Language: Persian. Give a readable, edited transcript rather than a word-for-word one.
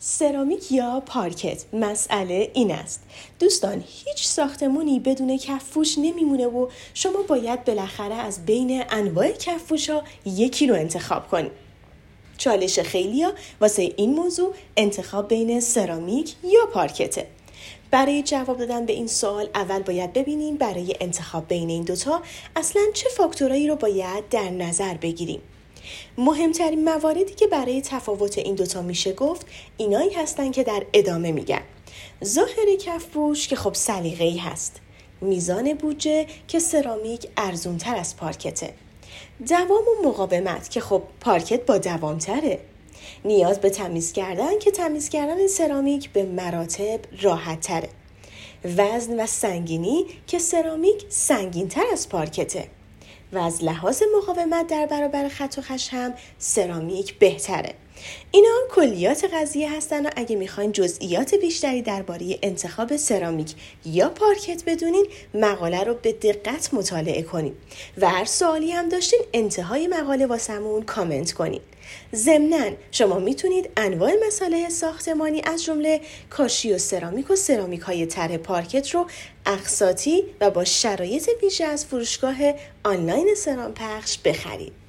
سرامیک یا پارکت، مسئله این است دوستان، هیچ ساختمونی بدون کفپوش نمیمونه و شما باید بالاخره از بین انواع کفپوش‌ها یکی رو انتخاب کنید. چالش خیلیا واسه این موضوع انتخاب بین سرامیک یا پارکته. برای جواب دادن به این سوال اول باید ببینیم برای انتخاب بین این دوتا اصلاً چه فاکتورایی رو باید در نظر بگیریم. مهمترین مواردی که برای تفاوت این دوتا میشه گفت اینایی هستن که در ادامه میگن. ظاهر کفپوش که خب سلیقه‌ای هست، میزان بودجه که سرامیک ارزونتر از پارکته، دوام و مقاومت که خب پارکت با دوامتره، نیاز به تمیز کردن که تمیز کردن سرامیک به مراتب راحت تره، وزن و سنگینی که سرامیک سنگینتر از پارکته و از لحاظ مقاومت در برابر خط و خش هم سرامیک بهتره. اینا کلیات قضیه هستن و اگه میخواین جزئیات بیشتری درباره انتخاب سرامیک یا پارکت بدونین مقاله رو به دقت مطالعه کنین و هر سوالی هم داشتین انتهای مقاله واسمون کامنت کنین. ضمناً شما میتونید انواع مصالح ساختمانی از جمله کاشی و سرامیک های طرح پارکت رو اقساطی و با شرایط ویژه از فروشگاه آنلاین سرامپخش بخرید.